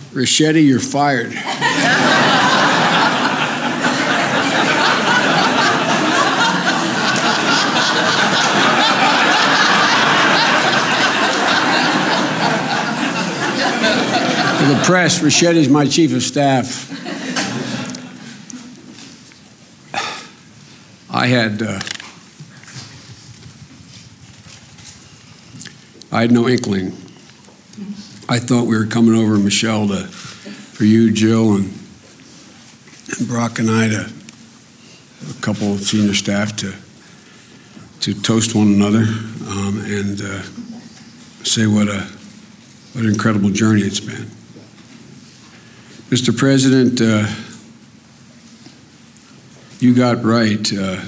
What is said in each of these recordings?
Ricchetti, you're fired. To the press, Ricchetti's my chief of staff. I had no inkling. I thought we were coming over, Michelle, for you, Jill, and Brock and I, a couple of senior staff, to toast one another and say what an incredible journey it's been. Mr. President, you got right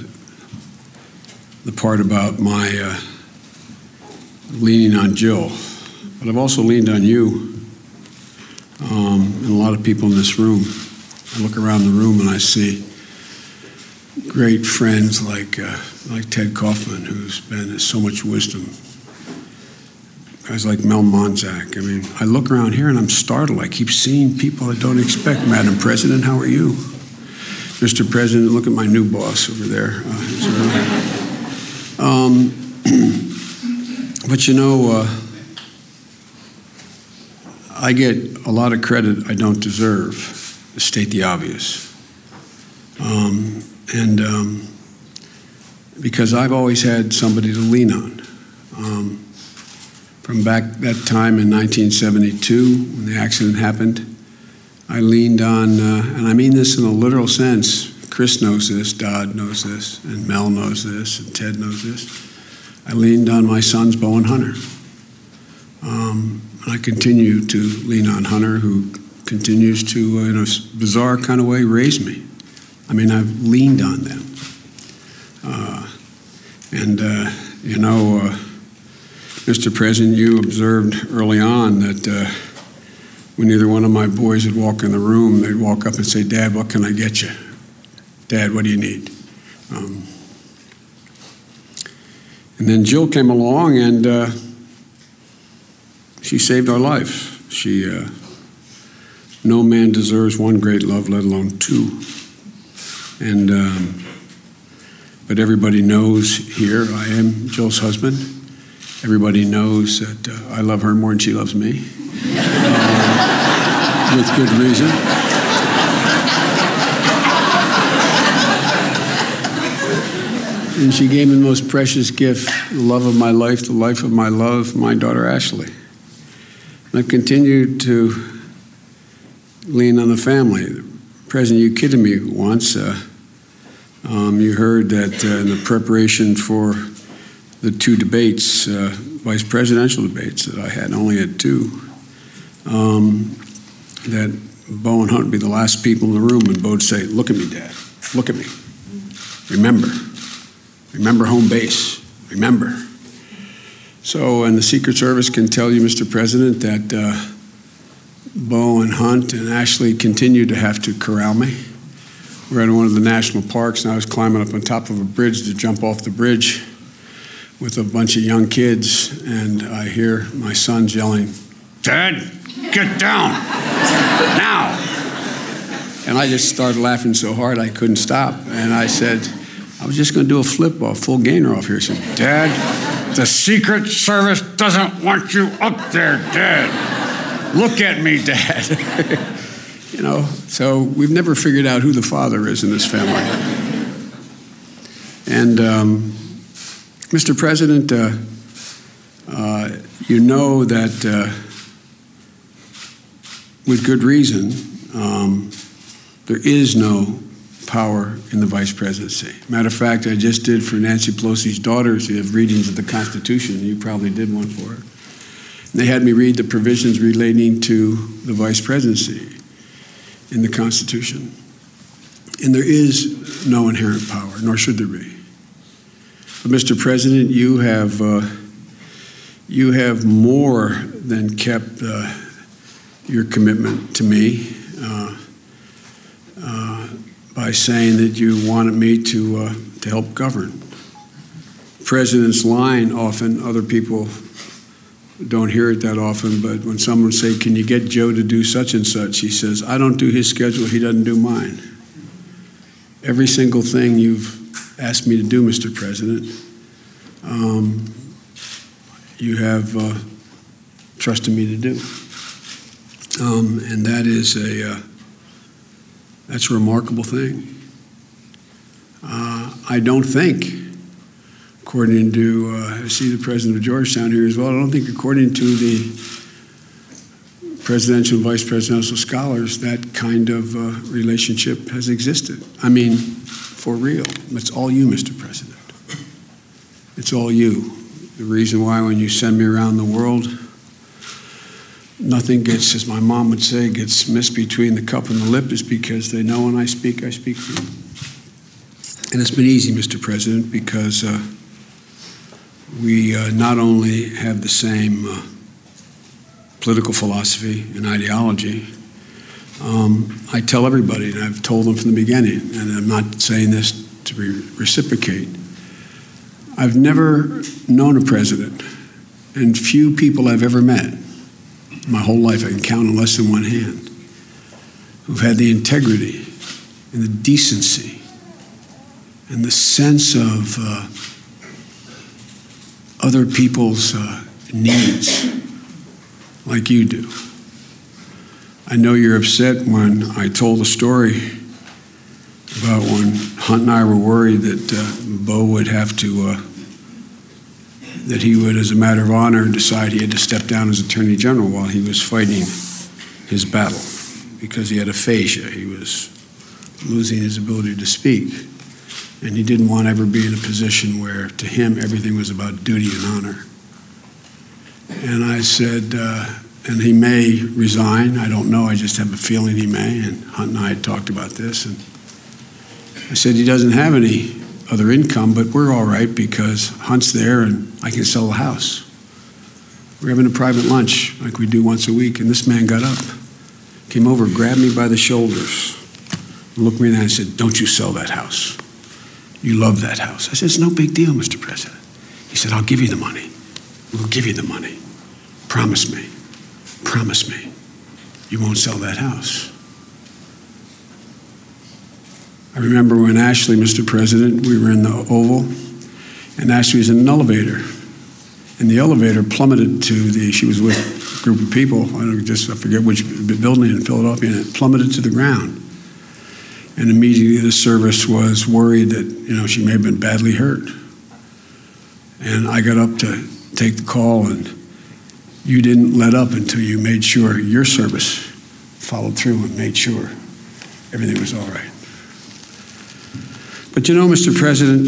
the part about my leaning on Jill, but I've also leaned on you and a lot of people in this room. I look around the room and I see great friends like Ted Kaufman, who's been so much wisdom. Guys like Mel Monzak. I mean, I look around here and I'm startled. I keep seeing people I don't expect. Madam President, how are you? Mr. President, look at my new boss over there. But you know, I get a lot of credit I don't deserve, to state the obvious. Because I've always had somebody to lean on. From back that time in 1972, when the accident happened, I leaned on, and I mean this in a literal sense. Chris knows this, Dodd knows this, and Mel knows this, and Ted knows this. I leaned on my sons, Bo and Hunter. And I continue to lean on Hunter, who continues to, in a bizarre kind of way, raise me. I mean, I've leaned on them. You know, Mr. President, you observed early on that when either one of my boys would walk in the room, they'd walk up and say, "Dad, what can I get you? Dad, what do you need?" And then Jill came along and she saved our life. No man deserves one great love, let alone two. But everybody knows here, I am Jill's husband. Everybody knows that I love her more than she loves me, with good reason. And she gave me the most precious gift, the love of my life, the life of my love, my daughter Ashley. And I've continued to lean on the family. President, you kidded me once. You heard that in the preparation for the two debates, vice presidential debates that I had, only had two, that Bo and Hunt would be the last people in the room, and Bo would say, "Look at me, Dad, look at me. Remember home base, remember." So, and the Secret Service can tell you, Mr. President, that Bo and Hunt and Ashley continue to have to corral me. We're at one of the national parks, and I was climbing up on top of a bridge to jump off the bridge with a bunch of young kids, and I hear my sons yelling, "Dad, get down, now!" And I just started laughing so hard I couldn't stop, and I said, I was just going to do a flip off, full gainer off here. I said, "Dad, the Secret Service doesn't want you up there, Dad. Look at me, Dad." You know, so we've never figured out who the father is in this family. And Mr. President, you know that with good reason, there is no power in the vice presidency. Matter of fact, I just did for Nancy Pelosi's daughters, they have readings of the Constitution. You probably did one for her. And they had me read the provisions relating to the vice presidency in the Constitution. And there is no inherent power, nor should there be. But Mr. President, you have more than kept your commitment to me by saying that you wanted me to help govern. The president's line often, other people don't hear it that often, but when someone say, can you get Joe to do such and such, he says, I don't do his schedule, he doesn't do mine. Every single thing you've asked me to do, Mr. President, you have trusted me to do. And that is that's a remarkable thing. I don't think, according to, I see the president of Georgetown here as well, I don't think according to the presidential and vice presidential scholars, that kind of relationship has existed. I mean, for real. It's all you, Mr. President. It's all you. The reason why when you send me around the world, nothing gets, as my mom would say, gets missed between the cup and the lip is because they know when I speak for you. And it's been easy, Mr. President, because we not only have the same political philosophy and ideology, I tell everybody, and I've told them from the beginning, and I'm not saying this to reciprocate, I've never known a president, and few people I've ever met, my whole life I can count on less than one hand, who've had the integrity and the decency and the sense of other people's needs like you do. I know you're upset when I told a story about when Hunt and I were worried that Bo would have to, that he would, as a matter of honor, decide he had to step down as Attorney General while he was fighting his battle because he had aphasia. He was losing his ability to speak. And he didn't want to ever be in a position where, to him, everything was about duty and honor. And I said, and he may resign. I don't know. I just have a feeling he may. And Hunt and I had talked about this. And I said, he doesn't have any other income, but we're all right because Hunt's there and I can sell the house. We're having a private lunch like we do once a week. And this man got up, came over, grabbed me by the shoulders, and looked me in the eye and said, don't you sell that house. You love that house. I said, it's no big deal, Mr. President. He said, I'll give you the money. We'll give you the money. Promise me. Promise me. You won't sell that house. I remember when Ashley, Mr. President, we were in the Oval, and Ashley was in an elevator. And the elevator plummeted to she was with a group of people, I forget which building in Philadelphia, and it plummeted to the ground. And immediately the service was worried that, she may have been badly hurt. And I got up to take the call, and you didn't let up until you made sure your service followed through and made sure everything was all right. But Mr. President,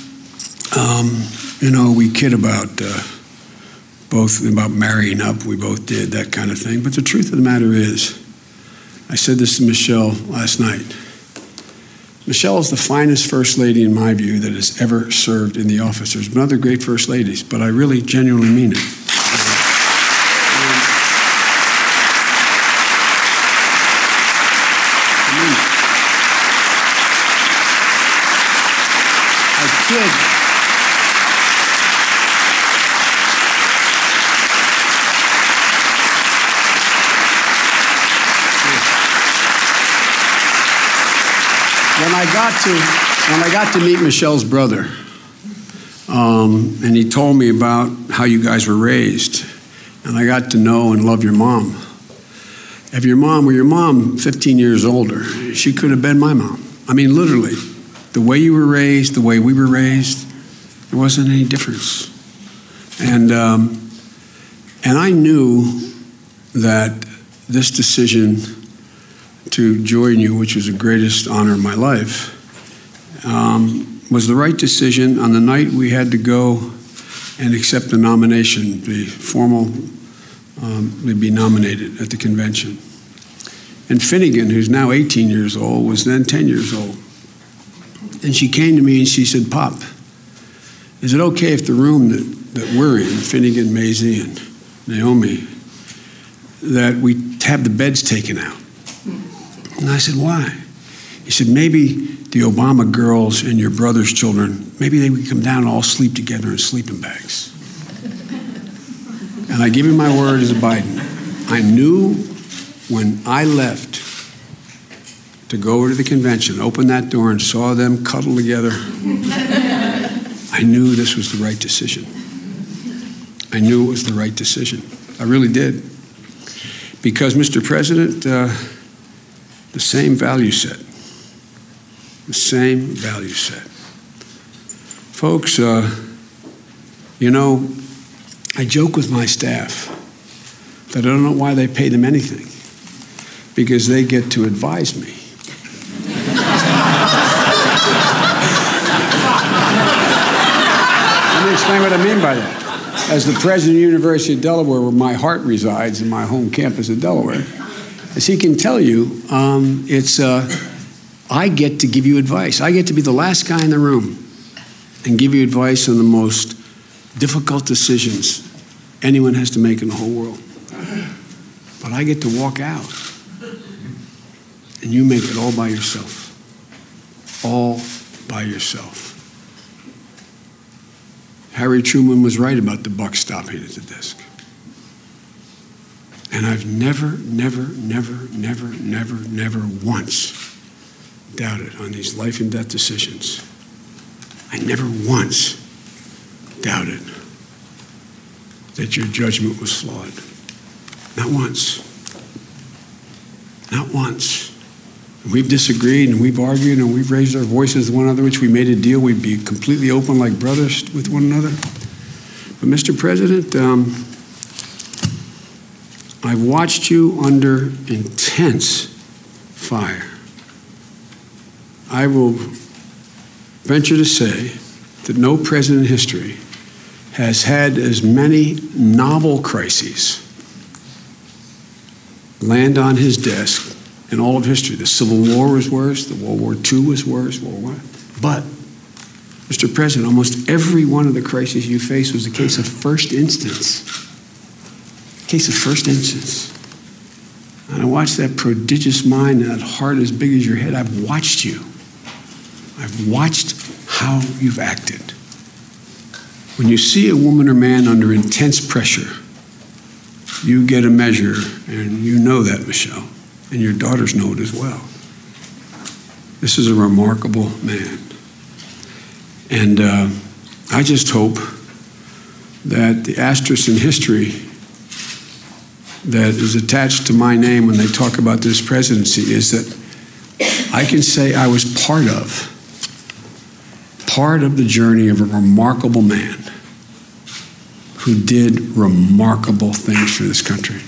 we kid about about marrying up. We both did that kind of thing. But the truth of the matter is, I said this to Michelle last night. Michelle is the finest first lady, in my view, that has ever served in the office. There's been other great first ladies, but I really genuinely mean it. When I got to meet Michelle's brother, and he told me about how you guys were raised, and I got to know and love your mom. If your mom were 15 years older, she could have been my mom. I mean, literally, the way you were raised, the way we were raised, there wasn't any difference. And I knew that this decision to join you, which was the greatest honor of my life, was the right decision on the night we had to go and accept the nomination, be nominated at the convention. And Finnegan, who's now 18 years old, was then 10 years old. And she came to me and she said, Pop, is it okay if the room that we're in, Finnegan, Maisie, and Naomi, that we have the beds taken out? And I said, why? He said, maybe the Obama girls and your brother's children, maybe they would come down and all sleep together in sleeping bags. And And I give you my word as a Biden. I knew when I left to go over to the convention, opened that door and saw them cuddle together, I knew this was the right decision. I knew it was the right decision. I really did. Because, Mr. President, the same value set. The same value set. Folks, you know, I joke with my staff that I don't know why they pay them anything, because they get to advise me. Let me explain what I mean by that. As the president of the University of Delaware, where my heart resides, in my home campus of Delaware, as he can tell you, I get to give you advice. I get to be the last guy in the room and give you advice on the most difficult decisions anyone has to make in the whole world. But I get to walk out, and you make it all by yourself. All by yourself. Harry Truman was right about the buck stopping at the desk. And I've never once doubted on these life and death decisions. I never once doubted that your judgment was flawed. Not once. Not once. We've disagreed and we've argued and we've raised our voices to one another, which we made a deal we'd be completely open like brothers with one another. But Mr. President, I've watched you under intense fire. I will venture to say that no president in history has had as many novel crises land on his desk in all of history. The Civil War was worse, the World War II was worse, World War I. But, Mr. President, almost every one of the crises you faced was a case of first instance. Case of first instance. And I watched that prodigious mind and that heart as big as your head. I've watched you. I've watched how you've acted. When you see a woman or man under intense pressure, you get a measure, and you know that, Michelle, and your daughters know it as well. This is a remarkable man. And I just hope that the asterisk in history that is attached to my name when they talk about this presidency is that I can say I was part of the journey of a remarkable man who did remarkable things for this country.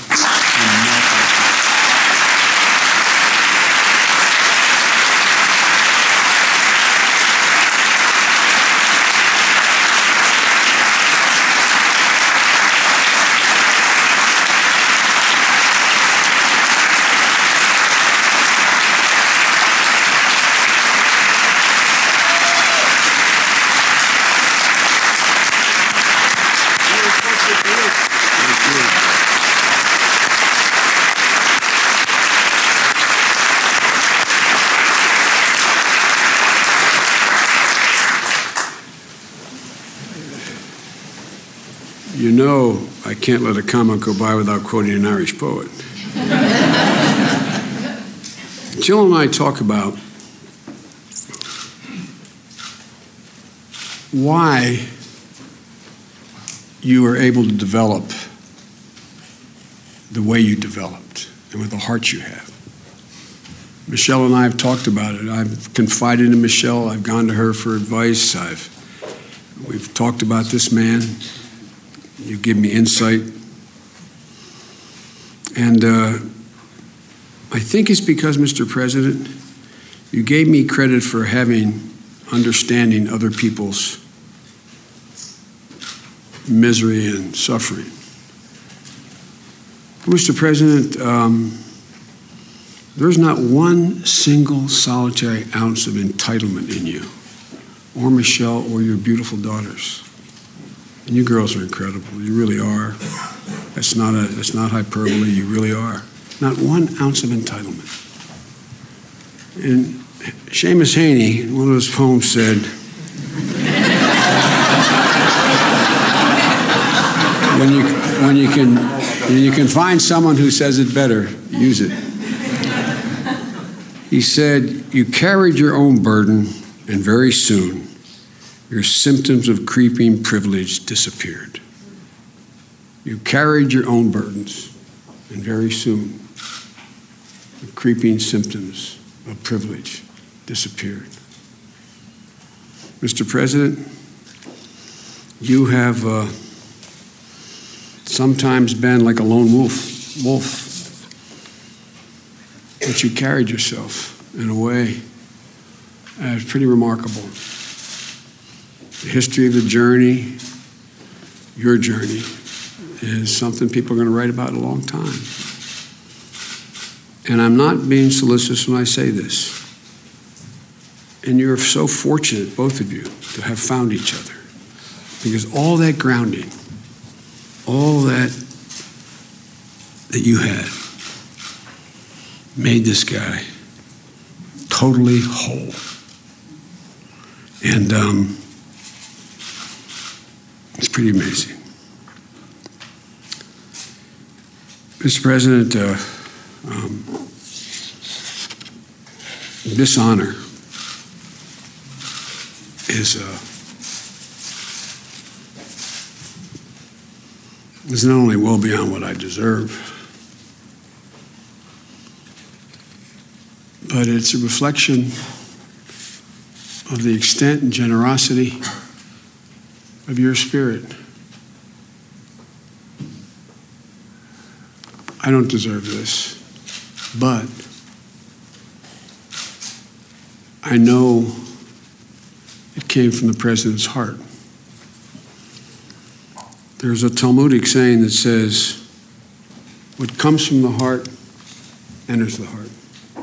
You know, I can't let a comment go by without quoting an Irish poet. Jill and I talk about why you were able to develop the way you developed and with the heart you have. Michelle and I have talked about it. I've confided in Michelle. I've gone to her for advice. We've talked about this man. You give me insight. And I think it's because, Mr. President, you gave me credit for understanding other people's misery and suffering. Mr. President, there's not one single solitary ounce of entitlement in you, or Michelle, or your beautiful daughters. And you girls are incredible. You really are. That's not hyperbole. You really are. Not 1 ounce of entitlement. And Seamus Heaney, in one of his poems, said, when you can find someone who says it better. Use it. He said, "You carried your own burden, and very soon your symptoms of creeping privilege disappeared." You carried your own burdens, and very soon the creeping symptoms of privilege disappeared. Mr. President, you have sometimes been like a lone wolf, but you carried yourself in a way that's pretty remarkable. The history of the journey, your journey, is something people are going to write about a long time. And I'm not being solicitous when I say this. And you're so fortunate, both of you, to have found each other. Because all that grounding, all that you had, made this guy totally whole. And it's pretty amazing. Mr. President, this honor is not only well beyond what I deserve, but it's a reflection of the extent and generosity of your spirit. I don't deserve this, but I know it came from the President's heart. There's a Talmudic saying that says, what comes from the heart enters the heart.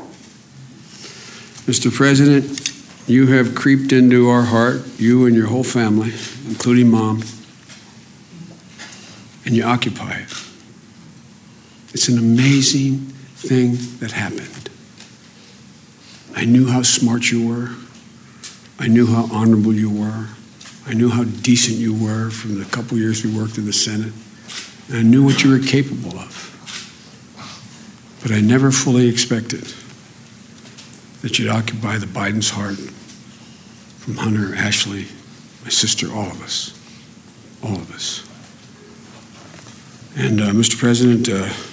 Mr. President, you have creeped into our heart, you and your whole family, including Mom, and you occupy it. It's an amazing thing that happened. I knew how smart you were. I knew how honorable you were. I knew how decent you were from the couple years we worked in the Senate. And I knew what you were capable of. But I never fully expected that you'd occupy the Biden's heart, from Hunter, Ashley, my sister, all of us. All of us. And Mr. President,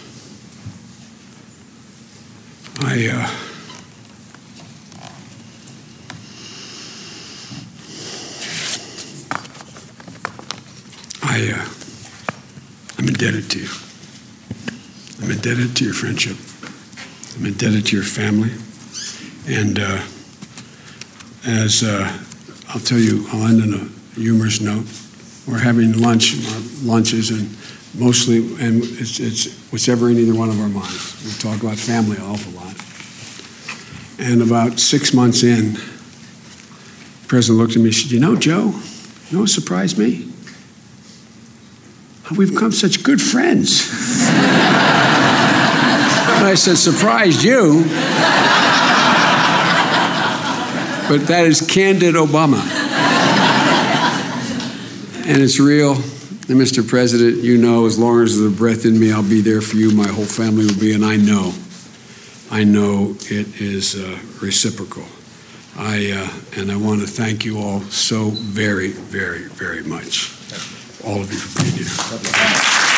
I'm indebted to you. I'm indebted to your friendship. I'm indebted to your family. And I'll tell you, I'll end on a humorous note. We're having lunches, and mostly, and it's whatever in either one of our minds. We talk about family an awful lot. And about 6 months in, the President looked at me and said, "You know, Joe, you know what surprised me? How we've become such good friends." And I said, "Surprised you?" But that is candid Obama. And it's real. And Mr. President, you know, as long as there's a breath in me, I'll be there for you. My whole family will be, and I know it is reciprocal. And I want to thank you all so very, very, very much. All of you for being here.